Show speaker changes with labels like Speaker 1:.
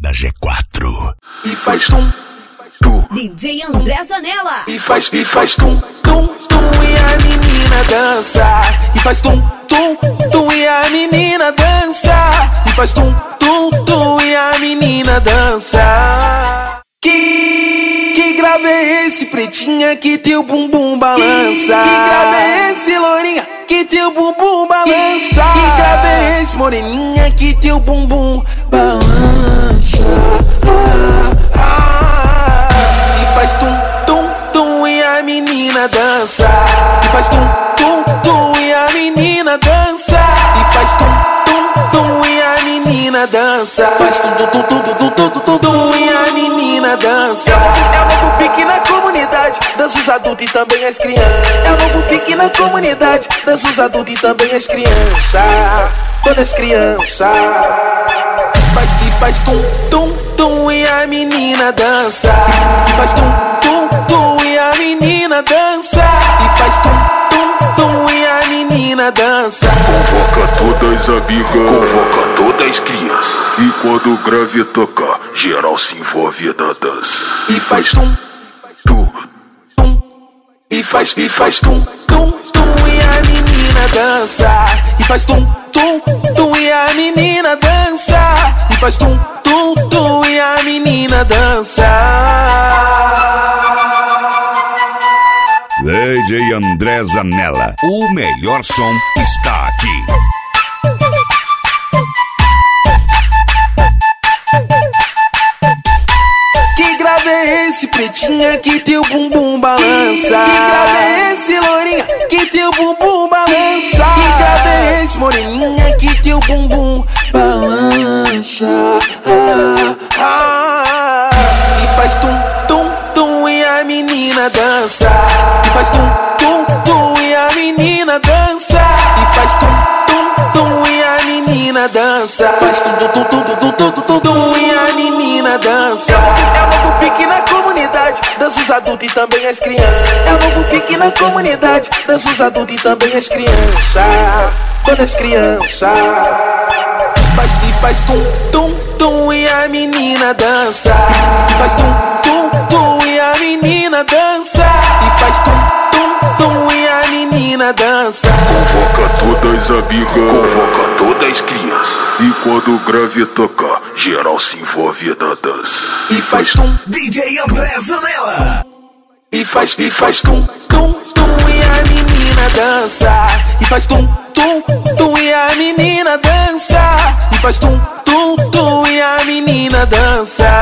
Speaker 1: da G4.
Speaker 2: E faz tum, tum.
Speaker 3: DJ André Zanella.
Speaker 2: E faz tum, tum, tum. E a menina dança. E faz tum, tum, tum. E a menina dança. E faz tum, tum, tum. E a menina dança. Que grave é esse, pretinha, que teu bumbum balança? Que grave é esse, lourinha, que teu bumbum balança? Que grave é esse, moreninha, que teu bumbum balança? E faz tum, tum, tum. E a menina dança. E faz tum, tum, tum. E a menina dança. E faz tum, tum, tum. E a menina dança. Faz tum, tum, tum, tum, tum, tum, tum, tum. E a menina dança. É o novo pique na comunidade, dança os adultos e também as crianças. É o novo pique na comunidade, dança os adultos e também as crianças. Todas as crianças. E faz tum, tum, tum. E a menina dança. E faz tum, tum, tum. E a menina dança. E faz tum, tum, tum. E a menina dança.
Speaker 4: Convoca todas as amigas, convoca todas as crianças. E quando o grave tocar, geral se envolve na dança.
Speaker 2: E faz tum, tum, tum. E faz tum, tum, tum. E a menina dança. E faz tum, tum, tum. E a menina dança. E faz tum, tum, tum. E a menina dança.
Speaker 1: DJ André Zanella, o melhor som está aqui.
Speaker 2: Que grave é esse, pretinha, que teu bumbum balança? Que grave é esse, lourinha, que teu bumbum balança? Que grave é esse, moreninha, que teu bumbum balança? E faz tum, tum, tum. E a menina dança. E faz tum, tum, tum. E a menina dança. E faz tum, tum, tum. E a menina dança. Faz tum, tum, tum, tum, tum, tum, tum, tum. E a menina dança. É o novo pique na comunidade, dança os adultos e também as crianças. É o novo pique na comunidade, dança os adultos e também as crianças. Todas as crianças. E faz tum, tum, tum. E a menina dança. E faz tum, tum, tum. E a menina dança. E faz tum, tum, tum. E a menina dança.
Speaker 4: Convoca todas as amigas, convoca todas as crianças. E quando o grave tocar, geral se envolve na dança.
Speaker 2: E faz tum,
Speaker 1: DJ André Zanella.
Speaker 2: e faz tum, tum, tum. E a menina dança. E faz tum, tum, tum. E a menina dança. E faz tum, tum, tum. E a menina dança.